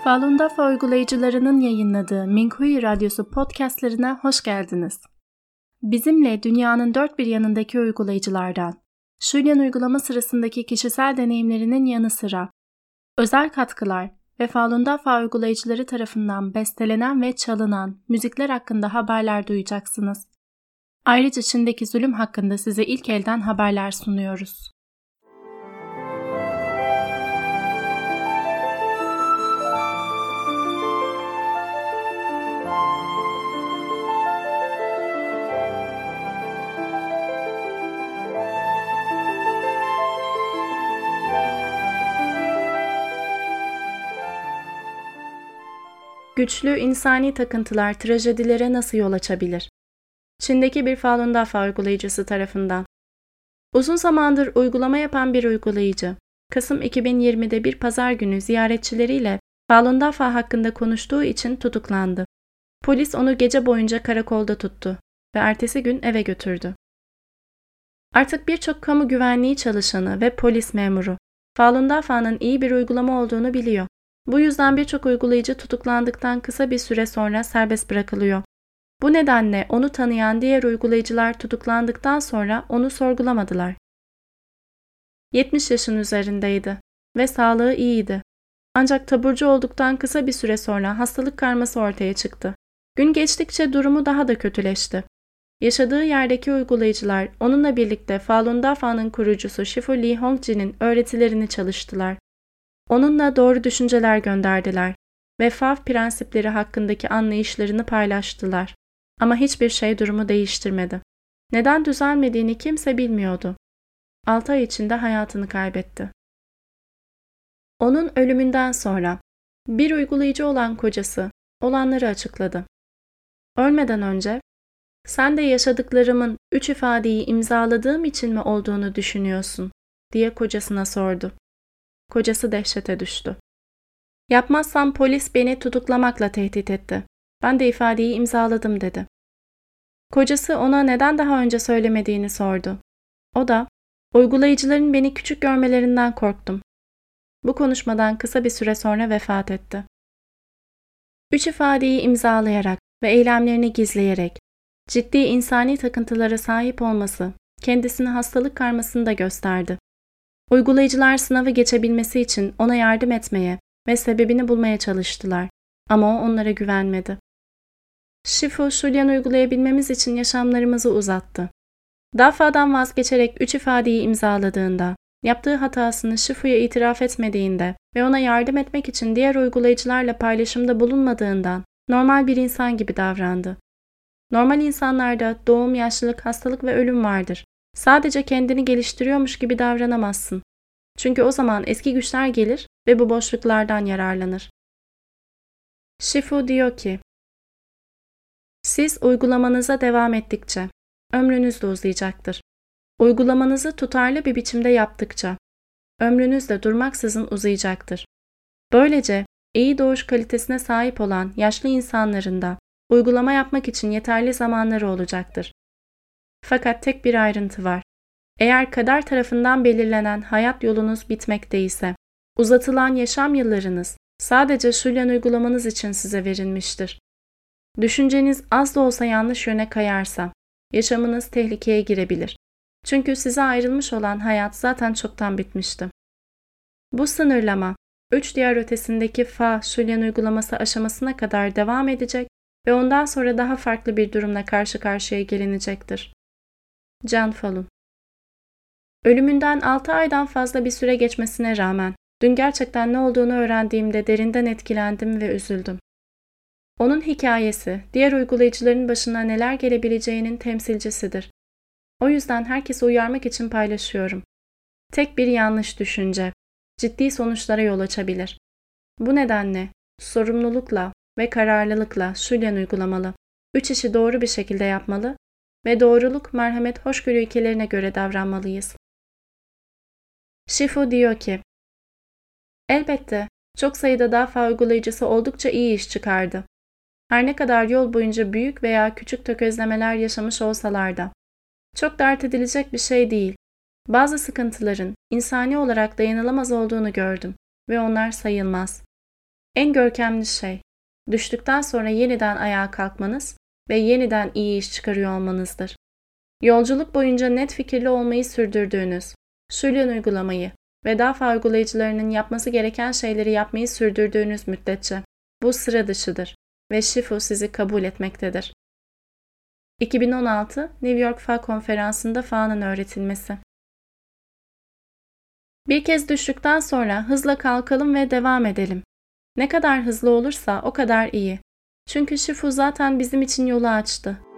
Falun Dafa uygulayıcılarının yayınladığı Minhui Radyosu podcastlerine hoş geldiniz. Bizimle dünyanın dört bir yanındaki uygulayıcılardan, Şulyan uygulama sırasındaki kişisel deneyimlerinin yanı sıra, özel katkılar ve Falun Dafa uygulayıcıları tarafından bestelenen ve çalınan müzikler hakkında haberler duyacaksınız. Ayrıca Çin'deki zulüm hakkında size ilk elden haberler sunuyoruz. Güçlü insani takıntılar trajedilere nasıl yol açabilir? Çin'deki bir Falun Dafa uygulayıcısı tarafından. Uzun zamandır uygulama yapan bir uygulayıcı, Kasım 2020'de bir pazar günü ziyaretçileriyle Falun Dafa hakkında konuştuğu için tutuklandı. Polis onu gece boyunca karakolda tuttu ve ertesi gün eve götürdü. Artık birçok kamu güvenliği çalışanı ve polis memuru, Falun Dafa'nın iyi bir uygulama olduğunu biliyor. Bu yüzden birçok uygulayıcı tutuklandıktan kısa bir süre sonra serbest bırakılıyor. Bu nedenle onu tanıyan diğer uygulayıcılar tutuklandıktan sonra onu sorgulamadılar. 70 yaşın üzerindeydi ve sağlığı iyiydi. Ancak taburcu olduktan kısa bir süre sonra hastalık karması ortaya çıktı. Gün geçtikçe durumu daha da kötüleşti. Yaşadığı yerdeki uygulayıcılar onunla birlikte Falun Dafa'nın kurucusu Shifu Li Hongji'nin öğretilerini çalıştılar. Onunla doğru düşünceler gönderdiler ve Fav prensipleri hakkındaki anlayışlarını paylaştılar. Ama hiçbir şey durumu değiştirmedi. Neden düzelmediğini kimse bilmiyordu. 6 ay içinde hayatını kaybetti. Onun ölümünden sonra bir uygulayıcı olan kocası olanları açıkladı. Ölmeden önce, "Sen de yaşadıklarımın 3 ifadeyi imzaladığım için mi olduğunu düşünüyorsun?" diye kocasına sordu. Kocası dehşete düştü. "Yapmazsam polis beni tutuklamakla tehdit etti. Ben de ifadeyi imzaladım," dedi. Kocası ona neden daha önce söylemediğini sordu. O da, "Uygulayıcıların beni küçük görmelerinden korktum." Bu konuşmadan kısa bir süre sonra vefat etti. 3 ifadeyi imzalayarak ve eylemlerini gizleyerek, ciddi insani takıntılara sahip olması, kendisini hastalık karmasını gösterdi. Uygulayıcılar sınavı geçebilmesi için ona yardım etmeye ve sebebini bulmaya çalıştılar. Ama o onlara güvenmedi. Shifu, Şulyan uygulayabilmemiz için yaşamlarımızı uzattı. Dafa'dan vazgeçerek 3 ifadeyi imzaladığında, yaptığı hatasını Shifu'ya itiraf etmediğinde ve ona yardım etmek için diğer uygulayıcılarla paylaşımda bulunmadığından normal bir insan gibi davrandı. Normal insanlarda doğum, yaşlılık, hastalık ve ölüm vardır. Sadece kendini geliştiriyormuş gibi davranamazsın. Çünkü o zaman eski güçler gelir ve bu boşluklardan yararlanır. Shifu diyor ki, "Siz uygulamanıza devam ettikçe ömrünüz de uzayacaktır. Uygulamanızı tutarlı bir biçimde yaptıkça ömrünüz de durmaksızın uzayacaktır. Böylece iyi doğuş kalitesine sahip olan yaşlı insanların da uygulama yapmak için yeterli zamanları olacaktır. Fakat tek bir ayrıntı var. Eğer kader tarafından belirlenen hayat yolunuz bitmekteyse, uzatılan yaşam yıllarınız sadece Şulyan uygulamanız için size verilmiştir. Düşünceniz az da olsa yanlış yöne kayarsa, yaşamınız tehlikeye girebilir. Çünkü size ayrılmış olan hayat zaten çoktan bitmişti. Bu sınırlama, 3 diyar ötesindeki Fa Şulyan uygulaması aşamasına kadar devam edecek ve ondan sonra daha farklı bir durumla karşı karşıya gelinecektir." Can Falun. Ölümünden 6 aydan fazla bir süre geçmesine rağmen dün gerçekten ne olduğunu öğrendiğimde derinden etkilendim ve üzüldüm. Onun hikayesi diğer uygulayıcıların başına neler gelebileceğinin temsilcisidir. O yüzden herkesi uyarmak için paylaşıyorum. Tek bir yanlış düşünce ciddi sonuçlara yol açabilir. Bu nedenle sorumlulukla ve kararlılıkla Şulyan uygulamalı, 3 işi doğru bir şekilde yapmalı ve doğruluk, merhamet, hoşgörü ilkelerine göre davranmalıyız. Shifu diyor ki, "Elbette çok sayıda Dafa uygulayıcısı oldukça iyi iş çıkardı. Her ne kadar yol boyunca büyük veya küçük tökezlemeler yaşamış olsalar da. Çok dert edilecek bir şey değil. Bazı sıkıntıların insani olarak dayanılamaz olduğunu gördüm ve onlar sayılmaz. En görkemli şey, düştükten sonra yeniden ayağa kalkmanız ve yeniden iyi iş çıkarıyor olmanızdır. Yolculuk boyunca net fikirli olmayı sürdürdüğünüz, Schulin uygulamayı ve DAFA uygulayıcılarının yapması gereken şeyleri yapmayı sürdürdüğünüz müddetçe bu sıra dışıdır ve Shifu sizi kabul etmektedir. 2016 New York Fa Konferansı'nda Fa'nın öğretilmesi. Bir kez düştükten sonra hızla kalkalım ve devam edelim. Ne kadar hızlı olursa o kadar iyi. Çünkü Shifu zaten bizim için yolu açtı.